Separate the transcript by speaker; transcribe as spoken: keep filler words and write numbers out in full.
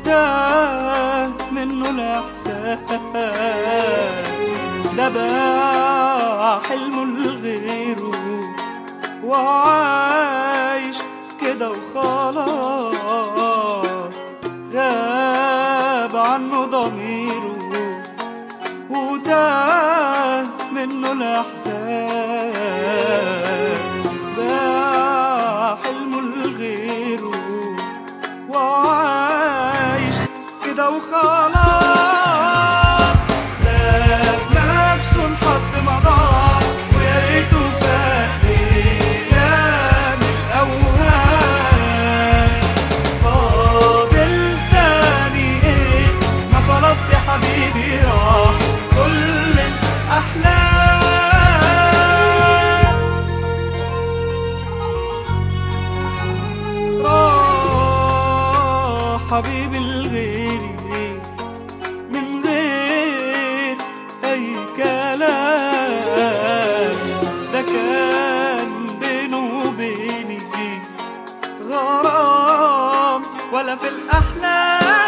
Speaker 1: وتاه منه الإحساس، ده باع حلمه لغيره وعايش كده وخلاص، غاب عنه ضميره وتاه منه الإحساس، باع حلمه لغيره وعايش كده وخلاص، ساب نفسه لحد ما ضاع ويا ريته فاق لينا من الأوهام. فاضل تاني ايه؟ ما خلاص يا حبيبي راح كل الأحلام، راح حبيبي لغيري من غير أي كلام، ده كان بينه وبيني غرام ولا في الأحلام.